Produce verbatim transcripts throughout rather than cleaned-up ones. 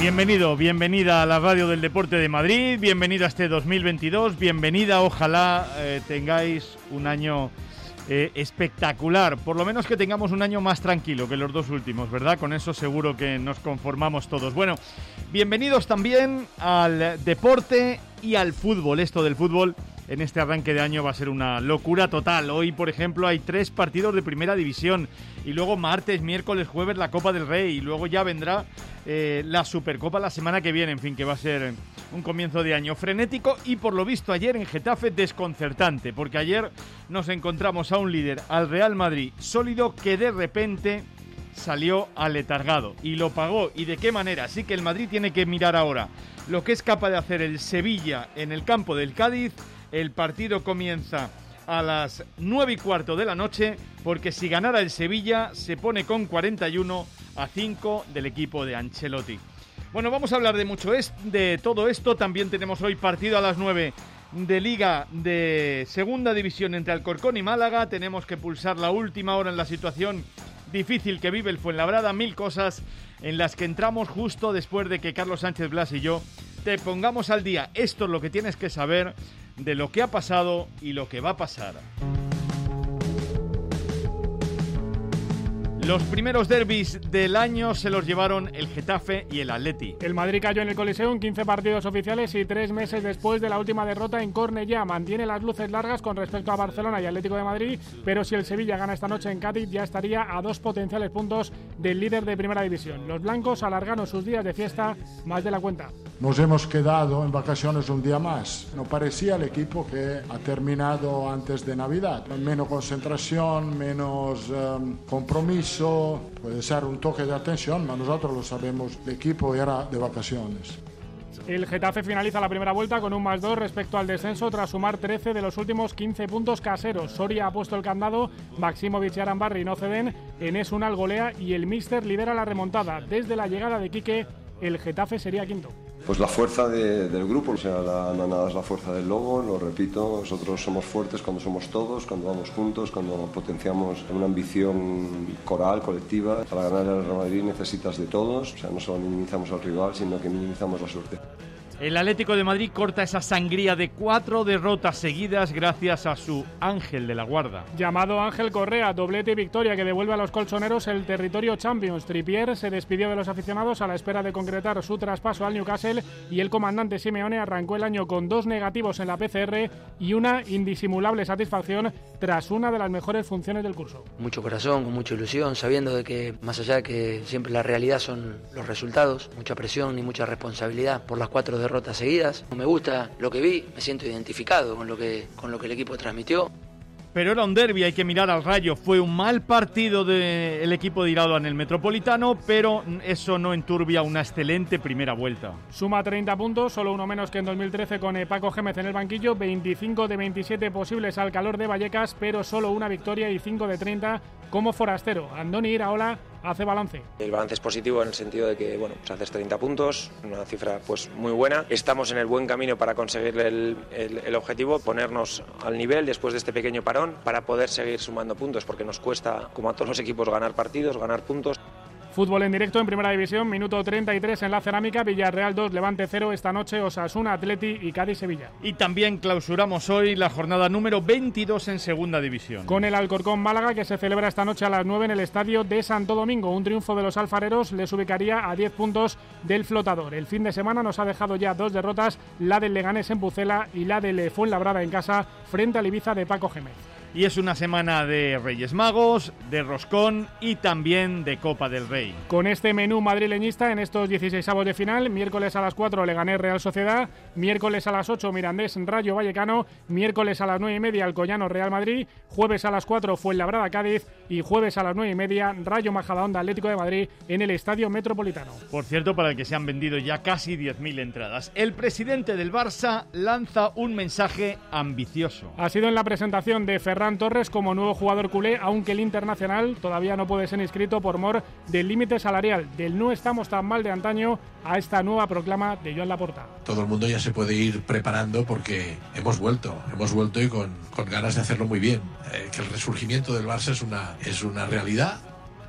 Bienvenido, bienvenida a la Radio del Deporte de Madrid, bienvenido a este dos mil veintidós, bienvenida, ojalá eh, tengáis un año eh, espectacular, por lo menos que tengamos un año más tranquilo que los dos últimos, ¿verdad? Con eso seguro que nos conformamos todos. Bueno, bienvenidos también al deporte y al fútbol. Esto del fútbol en este arranque de año va a ser una locura total. Hoy, por ejemplo, hay tres partidos de primera división y luego martes, miércoles, jueves la Copa del Rey y luego ya vendrá eh, la Supercopa la semana que viene. En fin, que va a ser un comienzo de año frenético y por lo visto ayer en Getafe desconcertante, porque ayer nos encontramos a un líder, al Real Madrid, sólido, que de repente salió aletargado y lo pagó. ¿Y de qué manera? Así que el Madrid tiene que mirar ahora lo que es capaz de hacer el Sevilla en el campo del Cádiz. El partido comienza a las nueve y cuarto de la noche, porque si ganara el Sevilla se pone con cuarenta y uno a cinco del equipo de Ancelotti. Bueno, vamos a hablar de mucho es, de todo esto. También tenemos hoy partido a las nueve de Liga de Segunda División entre Alcorcón y Málaga. Tenemos que pulsar la última hora en la situación difícil que vive el Fuenlabrada. Mil cosas en las que entramos justo después de que Carlos Sánchez Blas y yo te pongamos al día. Esto es lo que tienes que saber de lo que ha pasado y lo que va a pasar. Los primeros derbis del año se los llevaron el Getafe y el Atleti. El Madrid cayó en el Coliseo en quince partidos oficiales y tres meses después de la última derrota en Cornellá. Mantiene las luces largas con respecto a Barcelona y Atlético de Madrid, pero si el Sevilla gana esta noche en Cádiz ya estaría a dos potenciales puntos del líder de Primera División. Los blancos alargaron sus días de fiesta más de la cuenta. Nos hemos quedado en vacaciones un día más. No parecía el equipo que ha terminado antes de Navidad. Menos concentración, menos um, compromiso. Puede ser un toque de atención, pero nosotros lo sabemos. El equipo era de vacaciones. El Getafe finaliza la primera vuelta con un más dos respecto al descenso tras sumar trece de los últimos quince puntos caseros. Soria ha puesto el candado, Maximovic y Arambarri no ceden, Enes Unal golea y el míster lidera la remontada. Desde la llegada de Quique, el Getafe sería quinto. Pues la fuerza de, del grupo, o sea, la, no nada es la fuerza del lobo, lo repito, nosotros somos fuertes cuando somos todos, cuando vamos juntos, cuando potenciamos una ambición coral, colectiva. Para ganar el Real Madrid necesitas de todos, o sea, no solo minimizamos al rival, sino que minimizamos la suerte. El Atlético de Madrid corta esa sangría de cuatro derrotas seguidas gracias a su ángel de la guarda. Llamado Ángel Correa, doblete y victoria que devuelve a los colchoneros el territorio Champions. Trippier se despidió de los aficionados a la espera de concretar su traspaso al Newcastle y el comandante Simeone arrancó el año con dos negativos en la P C R y una indisimulable satisfacción tras una de las mejores funciones del curso. Mucho corazón, con mucha ilusión, sabiendo de que más allá de que siempre la realidad son los resultados, mucha presión y mucha responsabilidad por las cuatro derrotas seguidas. Me gusta lo que vi, me siento identificado con lo que, con lo que el equipo transmitió. Pero era un derbi, hay que mirar al Rayo. Fue un mal partido del equipo de Iraola en el Metropolitano, pero eso no enturbia una excelente primera vuelta. Suma treinta puntos, solo uno menos que en dos mil trece con Paco Gémez en el banquillo, veinticinco de veintisiete posibles al calor de Vallecas, pero solo una victoria y cinco de treinta como forastero. Andoni Iraola hace balance. El balance es positivo en el sentido de que, bueno, pues haces treinta puntos, una cifra pues muy buena. Estamos en el buen camino para conseguir el, el, el objetivo, ponernos al nivel después de este pequeño parón para poder seguir sumando puntos, porque nos cuesta, como a todos los equipos, ganar partidos, ganar puntos. Fútbol en directo en Primera División, minuto treinta y tres en la Cerámica, Villarreal dos, Levante cero, esta noche Osasuna, Atleti y Cádiz-Sevilla. Y también clausuramos hoy la jornada número veintidós en Segunda División. Con el Alcorcón Málaga, que se celebra esta noche a las nueve en el estadio de Santo Domingo. Un triunfo de los alfareros les ubicaría a diez puntos del flotador. El fin de semana nos ha dejado ya dos derrotas, la del Leganés en Pucela y la del Fuenlabrada en casa frente al Ibiza de Paco Gémez. Y es una semana de Reyes Magos, de Roscón y también de Copa del Rey. Con este menú madrileñista en estos dieciseisavos de final, miércoles a las cuatro Leganés Real Sociedad, miércoles a las ocho Mirandés Rayo Vallecano, miércoles a las nueve y media Alcoyano Real Madrid, jueves a las cuatro Fuenlabrada Cádiz y jueves a las nueve y media Rayo Majadahonda Atlético de Madrid en el Estadio Metropolitano. Por cierto, para el que se han vendido ya casi diez mil entradas. El presidente del Barça lanza un mensaje ambicioso. Ha sido en la presentación de Ferran Torres como nuevo jugador culé, aunque el internacional todavía no puede ser inscrito por mor del límite salarial, del no estamos tan mal de antaño a esta nueva proclama de Joan Laporta. Todo el mundo ya se puede ir preparando porque hemos vuelto, hemos vuelto y con, con ganas de hacerlo muy bien. Eh, que el resurgimiento del Barça es una, es una realidad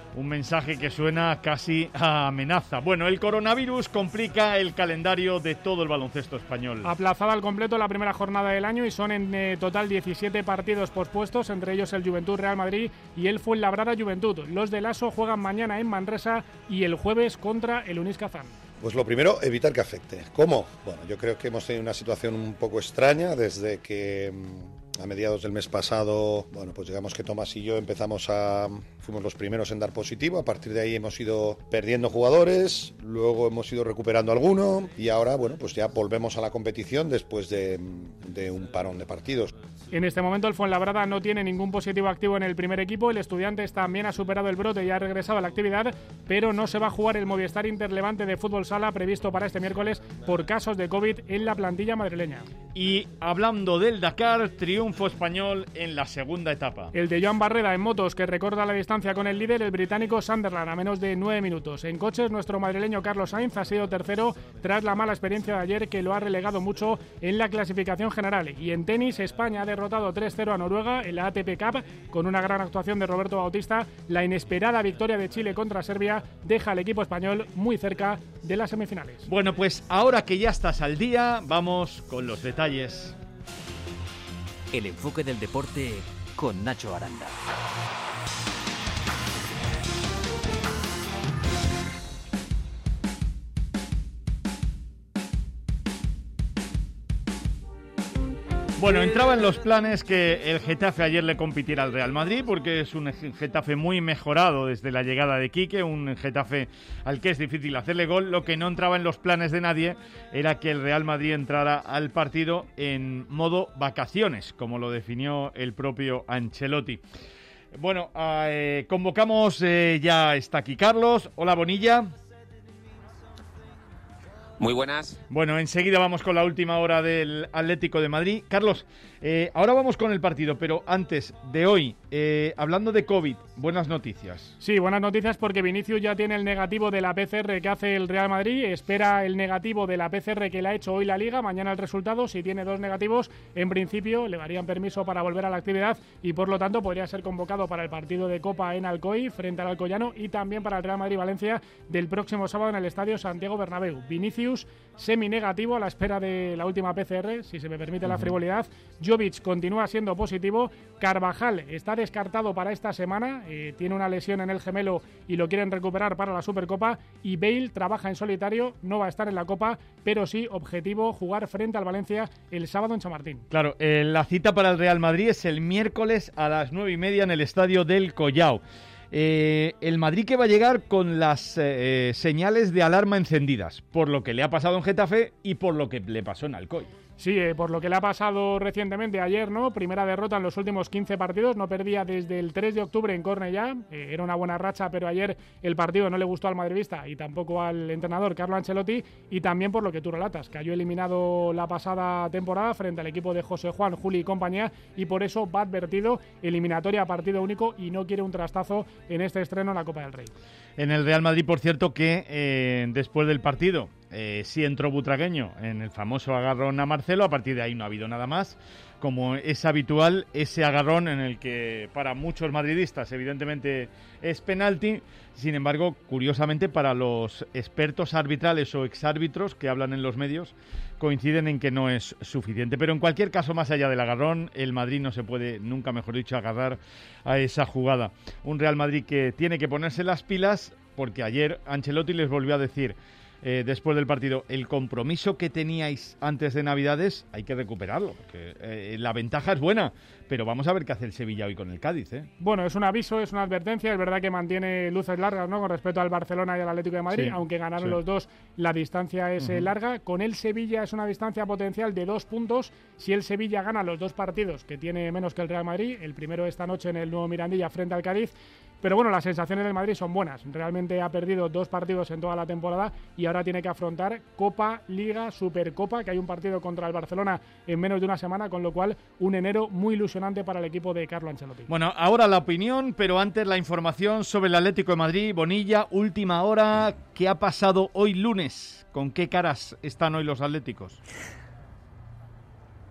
Un mensaje que suena casi a amenaza. Bueno, el coronavirus complica el calendario de todo el baloncesto español. Aplazada al completo la primera jornada del año y son en eh, total diecisiete partidos pospuestos, entre ellos el Juventud Real Madrid y el Fuenlabrada Juventud. Los del ASO juegan mañana en Manresa y el jueves contra el Unis Kazán. Pues lo primero, evitar que afecte. ¿Cómo? Bueno, yo creo que hemos tenido una situación un poco extraña desde que a mediados del mes pasado, bueno, pues digamos que Tomás y yo empezamos a... fuimos los primeros en dar positivo, a partir de ahí hemos ido perdiendo jugadores, luego hemos ido recuperando alguno y ahora, bueno, pues ya volvemos a la competición después de, de un parón de partidos. En este momento el Fuenlabrada no tiene ningún positivo activo en el primer equipo, el Estudiantes también ha superado el brote y ha regresado a la actividad, pero no se va a jugar el Movistar Interlevante de Fútbol Sala previsto para este miércoles por casos de COVID en la plantilla madrileña. Y hablando del Dakar, triunfo español en la segunda etapa. El de Joan Barreda en motos, que recorta la distancia con el líder, el británico Sunderland, a menos de nueve minutos. En coches, nuestro madrileño Carlos Sainz ha sido tercero tras la mala experiencia de ayer, que lo ha relegado mucho en la clasificación general. Y en tenis, España ha derrotado tres cero a Noruega en la A T P Cup con una gran actuación de Roberto Bautista. La inesperada victoria de Chile contra Serbia deja al equipo español muy cerca de las semifinales. Bueno, pues ahora que ya estás al día, vamos con los detalles. El enfoque del deporte con Nacho Aranda. Bueno, entraba en los planes que el Getafe ayer le compitiera al Real Madrid, porque es un Getafe muy mejorado desde la llegada de Quique, un Getafe al que es difícil hacerle gol. Lo que no entraba en los planes de nadie era que el Real Madrid entrara al partido en modo vacaciones, como lo definió el propio Ancelotti. Bueno, eh, convocamos, eh, ya está aquí Carlos. Hola, Bonilla. Muy buenas. Bueno, enseguida vamos con la última hora del Atlético de Madrid. Carlos, eh, ahora vamos con el partido, pero antes de hoy, eh, hablando de COVID, buenas noticias. Sí, buenas noticias porque Vinicius ya tiene el negativo de la P C R que hace el Real Madrid, espera el negativo de la P C R que le ha hecho hoy la Liga, mañana el resultado. Si tiene dos negativos, en principio le darían permiso para volver a la actividad y por lo tanto podría ser convocado para el partido de Copa en Alcoy frente al Alcoyano y también para el Real Madrid-Valencia del próximo sábado en el Estadio Santiago Bernabéu. Vinicius semi-negativo a la espera de la última P C R, si se me permite la frivolidad. Jovic continúa siendo positivo. Carvajal está descartado para esta semana, eh, tiene una lesión en el gemelo y lo quieren recuperar para la Supercopa. Y Bale trabaja en solitario, no va a estar en la Copa, pero sí objetivo jugar frente al Valencia el sábado en Chamartín. Claro, eh, la cita para el Real Madrid es el miércoles a las nueve y media en el Estadio del Collao. Eh, el Madrid que va a llegar con las eh, señales de alarma encendidas, por lo que le ha pasado en Getafe y por lo que le pasó en Alcoy. Sí, eh, por lo que le ha pasado recientemente ayer, ¿no? Primera derrota en los últimos quince partidos, no perdía desde el tres de octubre en Cornellá, eh, era una buena racha, pero ayer el partido no le gustó al madridista y tampoco al entrenador Carlo Ancelotti, y también por lo que tú relatas, cayó eliminado la pasada temporada frente al equipo de José Juan, Juli y compañía, y por eso va advertido, eliminatoria a partido único y no quiere un trastazo en este estreno en la Copa del Rey. En el Real Madrid, por cierto, que eh, después del partido eh, sí entró Butragueño en el famoso agarrón a Marcelo, a partir de ahí no ha habido nada más. Como es habitual, ese agarrón en el que para muchos madridistas evidentemente es penalti, sin embargo, curiosamente para los expertos arbitrales o exárbitros que hablan en los medios, coinciden en que no es suficiente. Pero en cualquier caso, más allá del agarrón, el Madrid no se puede, nunca mejor dicho, agarrar a esa jugada. Un Real Madrid que tiene que ponerse las pilas, porque ayer Ancelotti les volvió a decir, Eh, después del partido, el compromiso que teníais antes de Navidades hay que recuperarlo, porque eh, la ventaja es buena, pero vamos a ver qué hace el Sevilla hoy con el Cádiz, ¿eh? Bueno, es un aviso, es una advertencia, es verdad que mantiene luces largas, ¿no?, con respecto al Barcelona y al Atlético de Madrid, sí, aunque ganaron sí. los dos, la distancia es uh-huh. larga. Con el Sevilla es una distancia potencial de dos puntos, si el Sevilla gana los dos partidos, que tiene menos que el Real Madrid, el primero esta noche en el nuevo Mirandilla frente al Cádiz. Pero bueno, las sensaciones del Madrid son buenas. Realmente ha perdido dos partidos en toda la temporada y ahora tiene que afrontar Copa, Liga, Supercopa, que hay un partido contra el Barcelona en menos de una semana, con lo cual un enero muy ilusionante para el equipo de Carlo Ancelotti. Bueno, ahora la opinión, pero antes la información sobre el Atlético de Madrid. Bonilla, última hora, ¿qué ha pasado hoy lunes? ¿Con qué caras están hoy los atléticos?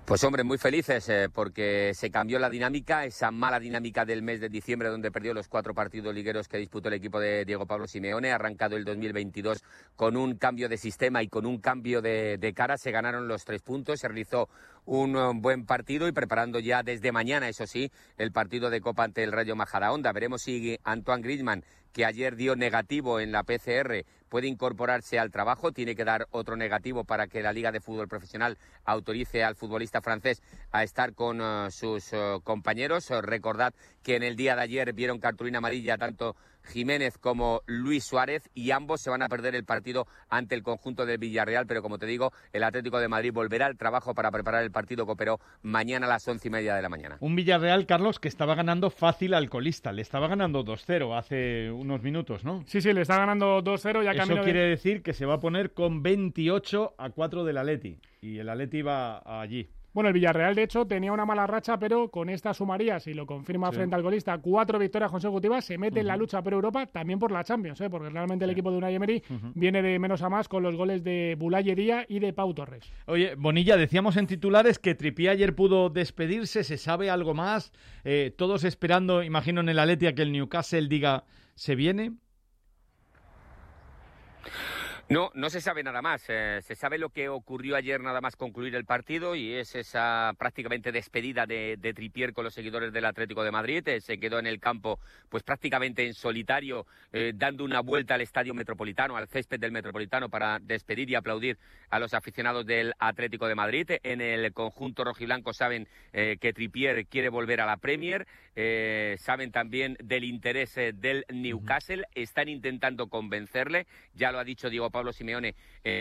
Pues hombre, muy felices eh, porque se cambió la dinámica, esa mala dinámica del mes de diciembre donde perdió los cuatro partidos ligueros que disputó el equipo de Diego Pablo Simeone. Ha arrancado el dos mil veintidós con un cambio de sistema y con un cambio de, de cara. Se ganaron los tres puntos, se realizó un um, buen partido y preparando ya desde mañana, eso sí, el partido de Copa ante el Rayo Majadahonda. Veremos si Antoine Griezmann, que ayer dio negativo en la P C R, puede incorporarse al trabajo. Tiene que dar otro negativo para que la Liga de Fútbol Profesional autorice al futbolista francés a estar con uh, sus uh, compañeros. Uh, recordad que en el día de ayer vieron cartulina amarilla tanto Jiménez como Luis Suárez y ambos se van a perder el partido ante el conjunto del Villarreal, pero como te digo, el Atlético de Madrid volverá al trabajo para preparar el partido que operó mañana a las once y media de la mañana. Un Villarreal, Carlos, que estaba ganando fácil al colista, le estaba ganando dos cero hace unos minutos, ¿no? Sí, sí, le está ganando dos cero. Ya Eso quiere de... decir que se va a poner con veintiocho a cuatro del Atleti, y el Atleti va allí. Bueno, el Villarreal, de hecho, tenía una mala racha, pero con esta sumaría, si lo confirma sí. frente al colista, cuatro victorias consecutivas, se mete uh-huh. en la lucha por Europa, también por la Champions, ¿eh? porque realmente sí. el equipo de Unai Emery uh-huh. viene de menos a más con los goles de Boulaye Dia y de Pau Torres. Oye, Bonilla, decíamos en titulares que Trippier ayer pudo despedirse, ¿se sabe algo más? Eh, todos esperando, imagino, en el Atleti a que el Newcastle diga, ¿se viene? No, no se sabe nada más. Eh, se sabe lo que ocurrió ayer nada más concluir el partido y es esa prácticamente despedida de, de Trippier con los seguidores del Atlético de Madrid. Eh, se quedó en el campo pues prácticamente en solitario, eh, dando una vuelta al Estadio Metropolitano, al césped del Metropolitano para despedir y aplaudir a los aficionados del Atlético de Madrid. En el conjunto rojiblanco saben eh, que Trippier quiere volver a la Premier, eh, saben también del interés eh, del Newcastle, están intentando convencerle, ya lo ha dicho Diego Pablo Simeone eh,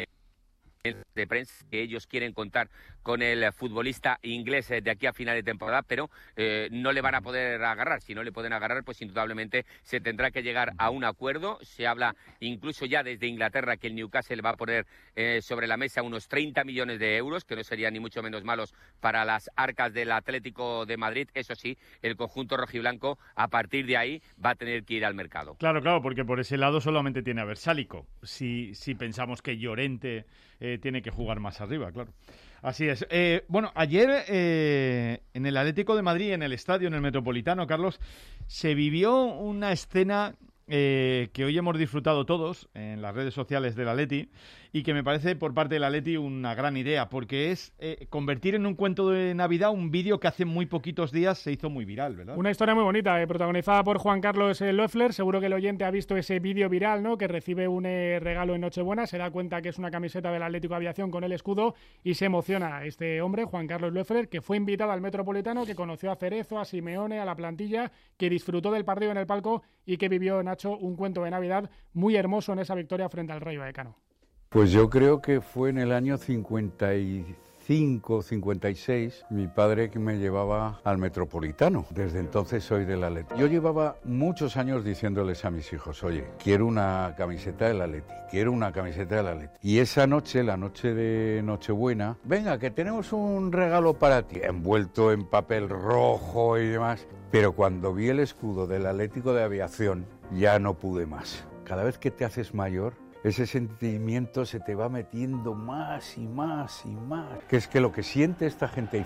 de prensa, que ellos quieren contar con el futbolista inglés de aquí a final de temporada, pero eh, no le van a poder agarrar. Si no le pueden agarrar, pues indudablemente se tendrá que llegar a un acuerdo. Se habla incluso ya desde Inglaterra que el Newcastle va a poner eh, sobre la mesa unos treinta millones de euros, que no serían ni mucho menos malos para las arcas del Atlético de Madrid. Eso sí, el conjunto rojiblanco a partir de ahí va a tener que ir al mercado. Claro, claro, porque por ese lado solamente tiene a Versálico. Si, si pensamos que Llorente eh, tiene que jugar más arriba, claro. Así es. Eh, bueno, ayer eh, en el Atlético de Madrid, en el estadio, en el Metropolitano, Carlos, se vivió una escena eh, que hoy hemos disfrutado todos en las redes sociales del Atleti y que me parece por parte del Atleti una gran idea, porque es eh, convertir en un cuento de Navidad un vídeo que hace muy poquitos días se hizo muy viral, ¿verdad? Una historia muy bonita, eh, protagonizada por Juan Carlos eh, Loeffler. Seguro que el oyente ha visto ese vídeo viral, ¿no? Que recibe un eh, regalo en Nochebuena, se da cuenta que es una camiseta del Atlético Aviación con el escudo y se emociona este hombre, Juan Carlos Loeffler, que fue invitado al Metropolitano, que conoció a Cerezo, a Simeone, a la plantilla, que disfrutó del partido en el palco y que vivió, Nacho, un cuento de Navidad muy hermoso en esa victoria frente al Rayo Vallecano. Pues yo creo que fue en el año cincuenta y cinco, cincuenta y seis, mi padre que me llevaba al Metropolitano. Desde entonces soy del Atleti. Yo llevaba muchos años diciéndoles a mis hijos, oye, quiero una camiseta del Atleti, quiero una camiseta del Atleti. Y esa noche, la noche de Nochebuena, venga, que tenemos un regalo para ti, envuelto en papel rojo y demás. Pero cuando vi el escudo del Atlético de Aviación, ya no pude más. Cada vez que te haces mayor, ese sentimiento se te va metiendo más y más y más. Que es que lo que siente esta gente ahí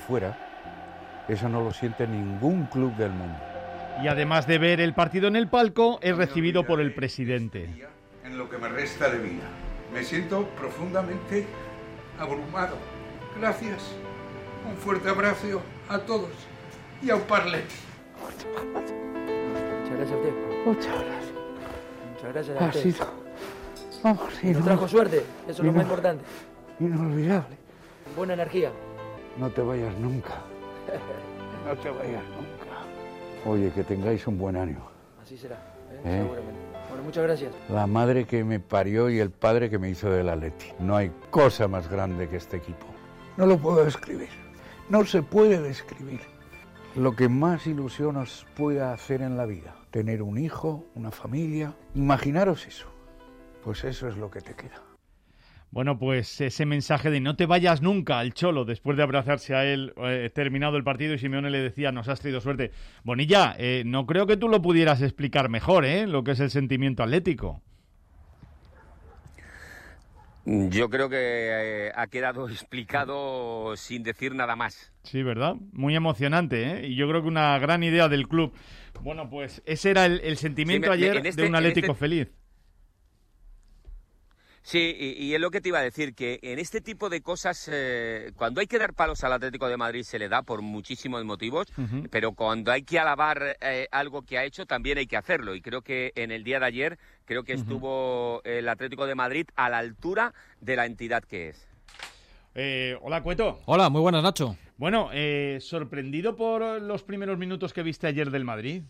fuera, eso no lo siente ningún club del mundo. Y además de ver el partido en el palco, es recibido por el presidente. En lo que me resta de vida, me siento profundamente abrumado. Gracias. Un fuerte abrazo a todos y a un parle. Muchas gracias a usted. Muchas gracias. Muchas gracias a usted. Ha sido... Vamos, sí, no trajo suerte, eso es lo más importante. Inolvidable. Buena energía. No te vayas nunca. No te vayas nunca. Oye, que tengáis un buen año. Así será, ¿eh? ¿Eh? Seguramente. Bueno, muchas gracias. La madre que me parió y el padre que me hizo del Atleti. No hay cosa más grande que este equipo. No lo puedo describir. No se puede describir. Lo que más ilusión os pueda hacer en la vida. Tener un hijo, una familia. Imaginaros eso. Pues eso es lo que te queda. Bueno, pues ese mensaje de no te vayas nunca al Cholo, después de abrazarse a él, eh, terminado el partido, y Simeone le decía, nos has traído suerte. Bonilla, eh, no creo que tú lo pudieras explicar mejor, ¿eh? Lo que es el sentimiento atlético. Yo creo que eh, ha quedado explicado sin decir nada más. Sí, ¿verdad? Muy emocionante, ¿eh? Y yo creo que una gran idea del club. Bueno, pues ese era el, el sentimiento sí, me, ayer este, de un Atlético este... feliz. Sí, y, y es lo que te iba a decir, que en este tipo de cosas, eh, cuando hay que dar palos al Atlético de Madrid se le da por muchísimos motivos, uh-huh. pero cuando hay que alabar eh, algo que ha hecho también hay que hacerlo. Y creo que en el día de ayer, creo que uh-huh. estuvo el Atlético de Madrid a la altura de la entidad que es. Eh, hola, Cueto. Hola, muy buenas, Nacho. Bueno, eh, ¿sorprendido por los primeros minutos que viste ayer del Madrid?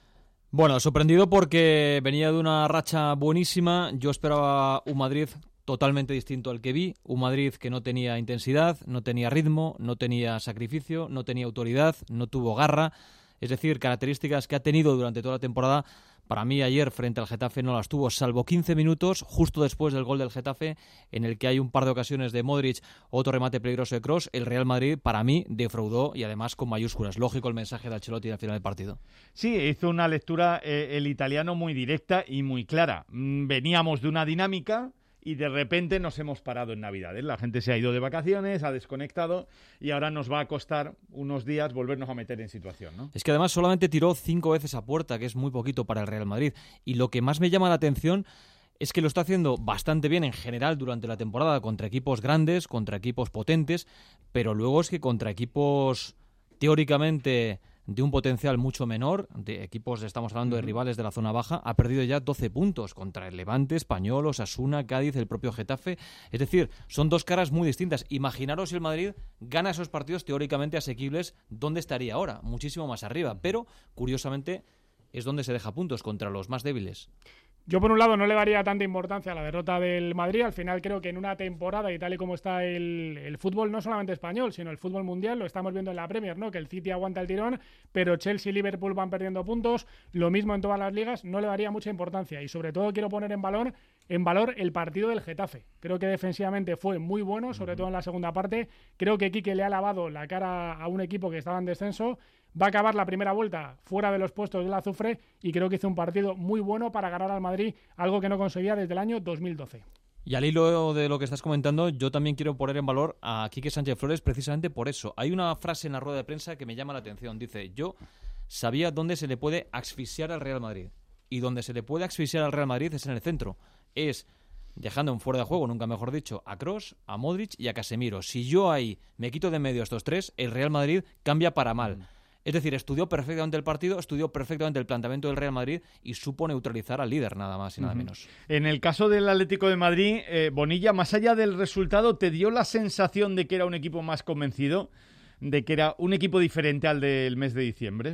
Bueno, sorprendido porque venía de una racha buenísima. Yo esperaba un Madrid totalmente distinto al que vi. Un Madrid que no tenía intensidad, no tenía ritmo, no tenía sacrificio, no tenía autoridad, no tuvo garra. Es decir, características que ha tenido durante toda la temporada. Para mí ayer frente al Getafe no las tuvo, salvo quince minutos, justo después del gol del Getafe, en el que hay un par de ocasiones de Modric, otro remate peligroso de Kroos. El Real Madrid, para mí, defraudó y además con mayúsculas. Lógico el mensaje de Ancelotti al final del partido. Sí, hizo una lectura eh, el italiano muy directa y muy clara. Veníamos de una dinámica y de repente nos hemos parado en Navidades. La gente se ha ido de vacaciones, ha desconectado y ahora nos va a costar unos días volvernos a meter en situación, ¿no? Es que además solamente tiró cinco veces a puerta, que es muy poquito para el Real Madrid. Y lo que más me llama la atención es que lo está haciendo bastante bien en general durante la temporada contra equipos grandes, contra equipos potentes, pero luego es que contra equipos teóricamente de un potencial mucho menor, de equipos, estamos hablando de rivales de la zona baja, ha perdido ya doce puntos contra el Levante, Español, Osasuna, Cádiz, el propio Getafe. Es decir, son dos caras muy distintas. Imaginaros si el Madrid gana esos partidos teóricamente asequibles, ¿dónde estaría ahora? Muchísimo más arriba, pero curiosamente es donde se deja puntos contra los más débiles. Yo, por un lado, no le daría tanta importancia a la derrota del Madrid. Al final creo que en una temporada, y tal y como está el, el fútbol, no solamente español, sino el fútbol mundial, lo estamos viendo en la Premier, ¿no? Que el City aguanta el tirón, pero Chelsea y Liverpool van perdiendo puntos. Lo mismo en todas las ligas, no le daría mucha importancia. Y sobre todo quiero poner en valor, en valor el partido del Getafe. Creo que defensivamente fue muy bueno, sobre todo en la segunda parte. Creo que Quique le ha lavado la cara a un equipo que estaba en descenso. Va a acabar la primera vuelta fuera de los puestos del azufre y creo que hizo un partido muy bueno para ganar al Madrid, algo que no conseguía desde el año dos mil doce. Y al hilo de lo que estás comentando, yo también quiero poner en valor a Quique Sánchez Flores precisamente por eso. Hay una frase en la rueda de prensa que me llama la atención. Dice, yo sabía dónde se le puede asfixiar al Real Madrid. Y donde se le puede asfixiar al Real Madrid es en el centro. Es dejando en fuera de juego, nunca mejor dicho, a Kroos, a Modric y a Casemiro. Si yo ahí me quito de medio a estos tres, el Real Madrid cambia para mal. Mm. Es decir, estudió perfectamente el partido, estudió perfectamente el planteamiento del Real Madrid y supo neutralizar al líder, nada más y nada uh-huh. menos. En el caso del Atlético de Madrid, eh, Bonilla, más allá del resultado, ¿te dio la sensación de que era un equipo más convencido? ¿De que era un equipo diferente al del mes de diciembre?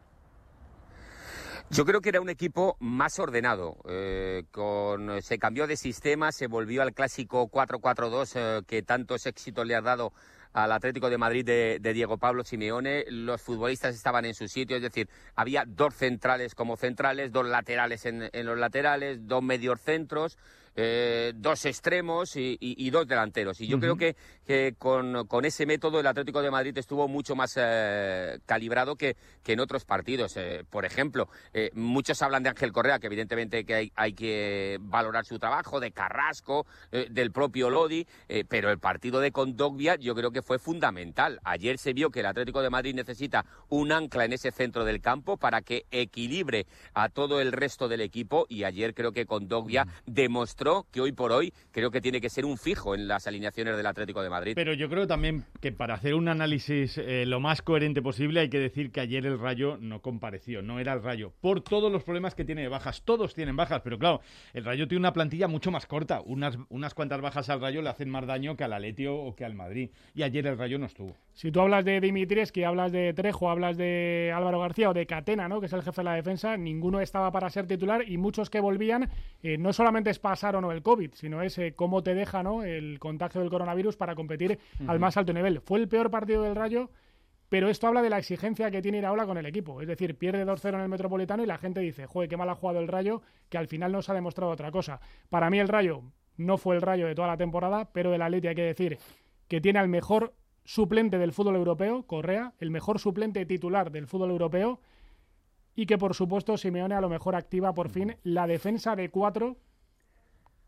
Yo creo que era un equipo más ordenado, eh, con, se cambió de sistema, se volvió al clásico cuatro cuatro dos eh, que tantos éxitos le ha dado al Atlético de Madrid de, de Diego Pablo Simeone. Los futbolistas estaban en su sitio, es decir, había dos centrales como centrales, dos laterales en, en los laterales, dos mediocentros, eh, dos extremos y, y, y dos delanteros. Y yo uh-huh. creo que, que con, con ese método el Atlético de Madrid estuvo mucho más eh, calibrado que, que en otros partidos. Eh, por ejemplo, eh, muchos hablan de Ángel Correa, que evidentemente que hay, hay que valorar su trabajo, de Carrasco, eh, del propio Lodi, eh, pero el partido de Kondogbia yo creo que fue fundamental. Ayer se vio que el Atlético de Madrid necesita un ancla en ese centro del campo para que equilibre a todo el resto del equipo, y ayer creo que Kondogbia uh-huh. demostró que hoy por hoy creo que tiene que ser un fijo en las alineaciones del Atlético de Madrid. Pero yo creo también que para hacer un análisis eh, lo más coherente posible hay que decir que ayer el Rayo no compareció, no era el Rayo, por todos los problemas que tiene de bajas. Todos tienen bajas, pero claro, el Rayo tiene una plantilla mucho más corta. Unas, unas cuantas bajas al Rayo le hacen más daño que al Atleti o que al Madrid, y ayer el Rayo no estuvo. Si tú hablas de Dimitrievski, hablas de Trejo, hablas de Álvaro García o de Catena, ¿no?, que es el jefe de la defensa, ninguno estaba para ser titular, y muchos que volvían eh, no solamente es pasar o no el COVID, sino es eh, cómo te deja, ¿no?, el contagio del coronavirus para competir uh-huh. al más alto nivel. Fue el peor partido del Rayo, pero esto habla de la exigencia que tiene Iraola con el equipo. Es decir, pierde dos cero en el Metropolitano y la gente dice, joder, qué mal ha jugado el Rayo, que al final nos ha demostrado otra cosa. Para mí el Rayo no fue el Rayo de toda la temporada, pero el Atleti hay que decir que tiene al mejor suplente del fútbol europeo, Correa, el mejor suplente titular del fútbol europeo, y que por supuesto Simeone a lo mejor activa por fin la defensa de cuatro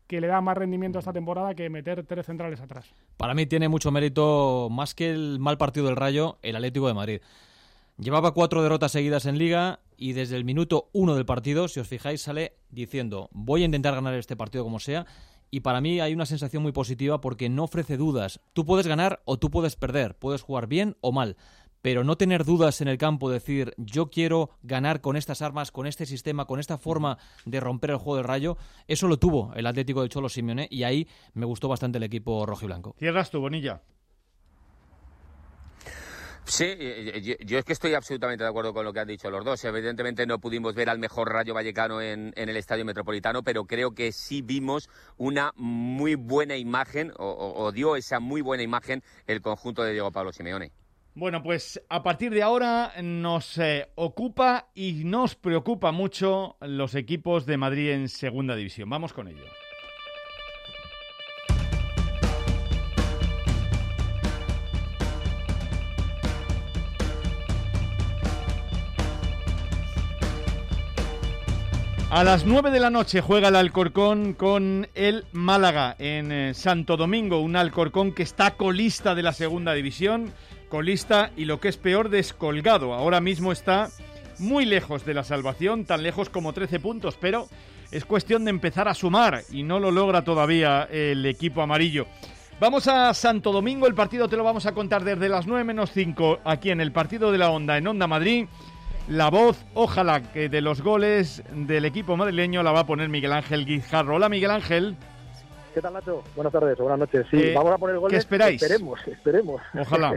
que le da más rendimiento a esta temporada que meter tres centrales atrás. Para mí tiene mucho mérito, más que el mal partido del Rayo, el Atlético de Madrid. Llevaba cuatro derrotas seguidas en Liga y desde el minuto uno del partido, si os fijáis, sale diciendo voy a intentar ganar este partido como sea. Y para mí hay una sensación muy positiva porque no ofrece dudas. Tú puedes ganar o tú puedes perder, puedes jugar bien o mal, pero no tener dudas en el campo, decir yo quiero ganar con estas armas, con este sistema, con esta forma de romper el juego del Rayo, eso lo tuvo el Atlético del Cholo Simeone y ahí me gustó bastante el equipo rojiblanco. Cierras tú, Bonilla. Sí, yo, yo es que estoy absolutamente de acuerdo con lo que han dicho los dos. Evidentemente no pudimos ver al mejor Rayo Vallecano en, en el Estadio Metropolitano, pero creo que sí vimos una muy buena imagen, o, o, o dio esa muy buena imagen el conjunto de Diego Pablo Simeone. Bueno, pues a partir de ahora nos eh, ocupa y nos preocupa mucho los equipos de Madrid en Segunda División. Vamos con ello. A las nueve de la noche juega el Alcorcón con el Málaga en eh, Santo Domingo, un Alcorcón que está colista de la Segunda División, colista y lo que es peor, descolgado. Ahora mismo está muy lejos de la salvación, tan lejos como trece puntos, pero es cuestión de empezar a sumar y no lo logra todavía el equipo amarillo. Vamos a Santo Domingo, el partido te lo vamos a contar desde las nueve menos cinco aquí en el Partido de la Onda en Onda Madrid. La voz, ojalá, que de los goles del equipo madrileño la va a poner Miguel Ángel Guijarro. Hola, Miguel Ángel. ¿Qué tal, Nacho? Buenas tardes, buenas noches. Sí, eh, vamos a poner goles. ¿Qué esperáis? Esperemos, esperemos. Ojalá.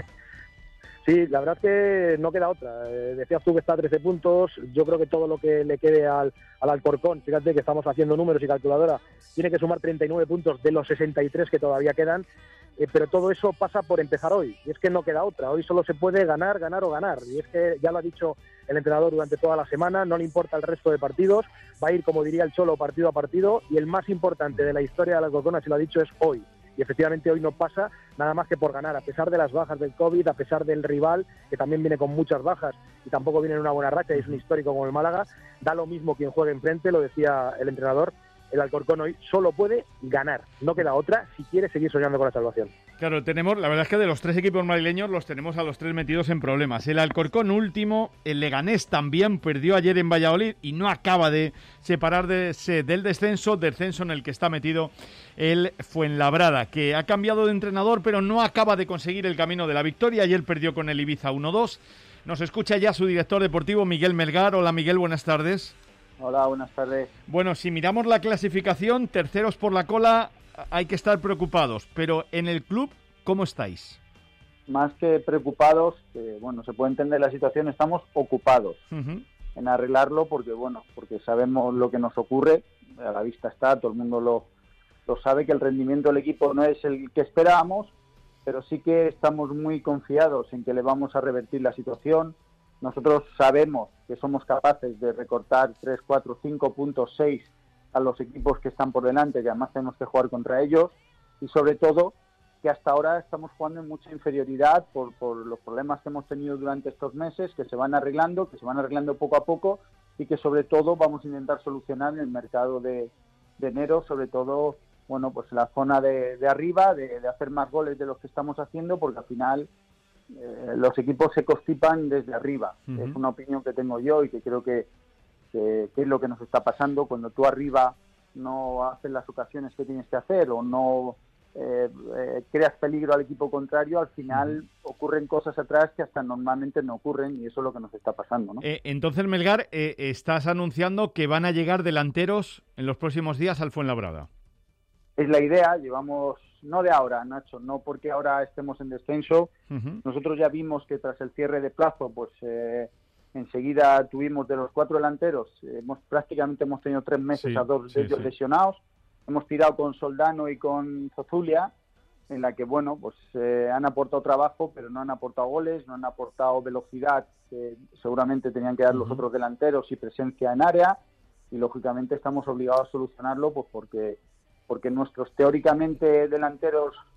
Sí, la verdad es que no queda otra. Eh, decías tú que está a trece puntos. Yo creo que todo lo que le quede al, al Alcorcón, fíjate que estamos haciendo números y calculadora, tiene que sumar treinta y nueve puntos de los sesenta y tres que todavía quedan. Eh, pero todo eso pasa por empezar hoy. Y es que no queda otra. Hoy solo se puede ganar, ganar o ganar. Y es que ya lo ha dicho el entrenador durante toda la semana, no le importa el resto de partidos, va a ir, como diría el Cholo, partido a partido, y el más importante de la historia de la Alcorcón, así lo ha dicho, es hoy. Y efectivamente hoy no pasa nada más que por ganar, a pesar de las bajas del COVID, a pesar del rival, que también viene con muchas bajas y tampoco viene en una buena racha, y es un histórico como el Málaga, da lo mismo quien juegue enfrente, lo decía el entrenador. El Alcorcón hoy solo puede ganar, no queda otra si quiere seguir soñando con la salvación. Claro, tenemos, la verdad es que de los tres equipos madrileños los tenemos a los tres metidos en problemas. El Alcorcón último, el Leganés también perdió ayer en Valladolid y no acaba de separarse del descenso, descenso en el que está metido el Fuenlabrada, que ha cambiado de entrenador pero no acaba de conseguir el camino de la victoria. Ayer perdió con el Ibiza uno dos. Nos escucha ya su director deportivo, Miguel Melgar. Hola, Miguel, buenas tardes. Hola, buenas tardes. Bueno, si miramos la clasificación, terceros por la cola, hay que estar preocupados. Pero en el club, ¿cómo estáis? Más que preocupados, eh, bueno, se puede entender la situación, estamos ocupados uh-huh. en arreglarlo porque, bueno, porque sabemos lo que nos ocurre, a la vista está, todo el mundo lo, lo sabe, que el rendimiento del equipo no es el que esperábamos, pero sí que estamos muy confiados en que le vamos a revertir la situación. Nosotros sabemos que somos capaces de recortar tres, cuatro, cinco puntos, seis a los equipos que están por delante, que además tenemos que jugar contra ellos, y sobre todo que hasta ahora estamos jugando en mucha inferioridad por, por los problemas que hemos tenido durante estos meses, que se van arreglando, que se van arreglando poco a poco, y que sobre todo vamos a intentar solucionar en el mercado de, de enero, sobre todo, bueno, pues la zona de, de arriba, de, de hacer más goles de los que estamos haciendo, porque al final Eh, los equipos se constipan desde arriba. Uh-huh. Es una opinión que tengo yo y que creo que, que, que es lo que nos está pasando cuando tú arriba no haces las ocasiones que tienes que hacer o no eh, eh, creas peligro al equipo contrario. Al final uh-huh. ocurren cosas atrás que hasta normalmente no ocurren, y eso es lo que nos está pasando, ¿no? Eh, entonces, Melgar, eh, estás anunciando que van a llegar delanteros en los próximos días al Fuenlabrada. Es la idea, llevamos, no de ahora, Nacho, no porque ahora estemos en descenso. Uh-huh. Nosotros ya vimos que tras el cierre de plazo, pues eh, enseguida tuvimos de los cuatro delanteros, hemos prácticamente hemos tenido tres meses sí, a dos de sí, ellos sí. lesionados. Hemos tirado con Soldano y con Zozulia, en la que, bueno, pues eh, han aportado trabajo, pero no han aportado goles, no han aportado velocidad, que seguramente tenían que dar uh-huh. los otros delanteros, y presencia en área, y lógicamente estamos obligados a solucionarlo, pues porque... porque nuestros teóricamente delanteros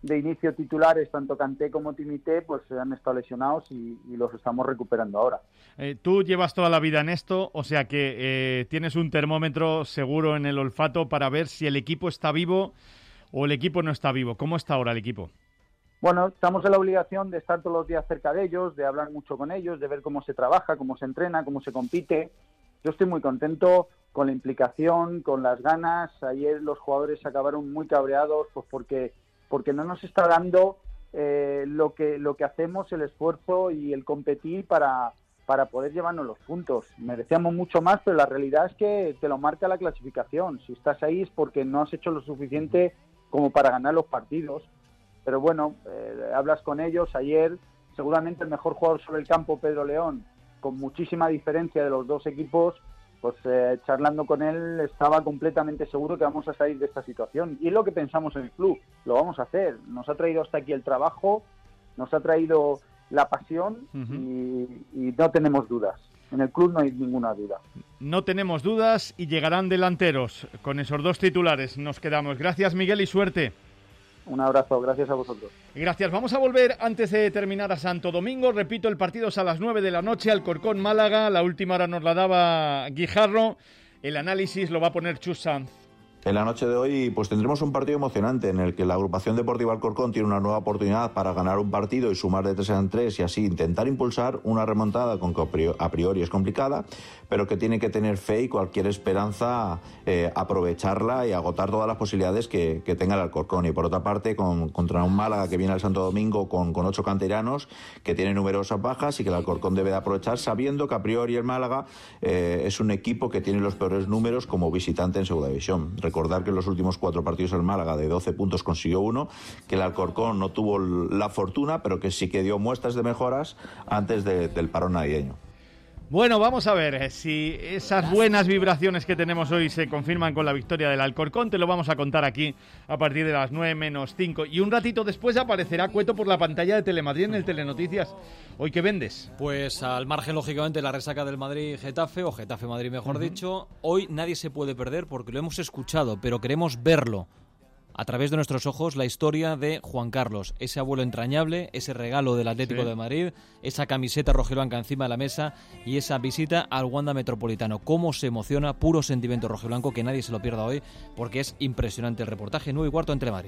de inicio titulares, tanto Kanté como Timité, pues han estado lesionados y, y los estamos recuperando ahora. Eh, tú llevas toda la vida en esto, o sea que eh, tienes un termómetro seguro en el olfato para ver si el equipo está vivo o el equipo no está vivo. ¿Cómo está ahora el equipo? Bueno, estamos en la obligación de estar todos los días cerca de ellos, de hablar mucho con ellos, de ver cómo se trabaja, cómo se entrena, cómo se compite. Yo estoy muy contento con la implicación, con las ganas. Ayer los jugadores acabaron muy cabreados pues porque, porque no nos está dando eh, lo que, lo que hacemos, el esfuerzo y el competir para, para poder llevarnos los puntos. Merecíamos mucho más, pero la realidad es que te lo marca la clasificación. Si estás ahí es porque no has hecho lo suficiente como para ganar los partidos. Pero bueno, eh, hablas con ellos. Ayer seguramente el mejor jugador sobre el campo, Pedro León, con muchísima diferencia de los dos equipos, pues eh, charlando con él estaba completamente seguro que vamos a salir de esta situación. Y es lo que pensamos en el club, lo vamos a hacer. Nos ha traído hasta aquí el trabajo, nos ha traído la pasión uh-huh. y, y no tenemos dudas. En el club no hay ninguna duda. No tenemos dudas y llegarán delanteros. Con esos dos titulares nos quedamos. Gracias, Miguel, y suerte. Un abrazo, gracias a vosotros. Gracias. Vamos a volver antes de terminar a Santo Domingo. Repito, el partido es a las nueve de la noche, Alcorcón Málaga. La última hora nos la daba Guijarro. El análisis lo va a poner Chus Sanz. En la noche de hoy pues tendremos un partido emocionante en el que la agrupación deportiva Alcorcón tiene una nueva oportunidad para ganar un partido y sumar de tres en tres y así intentar impulsar una remontada con que a priori es complicada, pero que tiene que tener fe y cualquier esperanza eh, aprovecharla y agotar todas las posibilidades que, que tenga el Alcorcón. Y por otra parte, con, contra un Málaga que viene al Santo Domingo con, con ocho canteranos que tiene numerosas bajas y que el Alcorcón debe de aprovechar, sabiendo que a priori el Málaga eh, es un equipo que tiene los peores números como visitante en Segunda División. Recordar que en los últimos cuatro partidos el Málaga de doce puntos consiguió uno, que el Alcorcón no tuvo la fortuna, pero que sí que dio muestras de mejoras antes de, del parón navideño. Bueno, vamos a ver si esas buenas vibraciones que tenemos hoy se confirman con la victoria del Alcorcón. Te lo vamos a contar aquí a partir de las nueve menos cinco. Y un ratito después aparecerá Cueto por la pantalla de Telemadrid en el Telenoticias. ¿Hoy qué vendes? Pues al margen, lógicamente, la resaca del Madrid-Getafe, o Getafe-Madrid, mejor uh-huh. dicho. Hoy nadie se puede perder porque lo hemos escuchado, pero queremos verlo. A través de nuestros ojos, la historia de Juan Carlos, ese abuelo entrañable, ese regalo del Atlético sí. de Madrid, esa camiseta rojiblanca encima de la mesa y esa visita al Wanda Metropolitano. Cómo se emociona, puro sentimiento rojiblanco, que nadie se lo pierda hoy, porque es impresionante el reportaje. Nueve y cuarto en Telemadrid.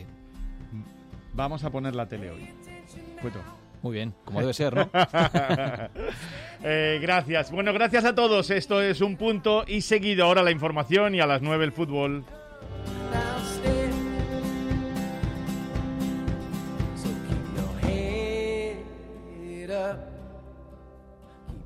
Vamos a poner la tele hoy. Cueto. Muy bien, como debe ser, ¿no? eh, gracias. Bueno, gracias a todos. Esto es Un Punto y Seguido. Ahora la información y a las nueve el fútbol.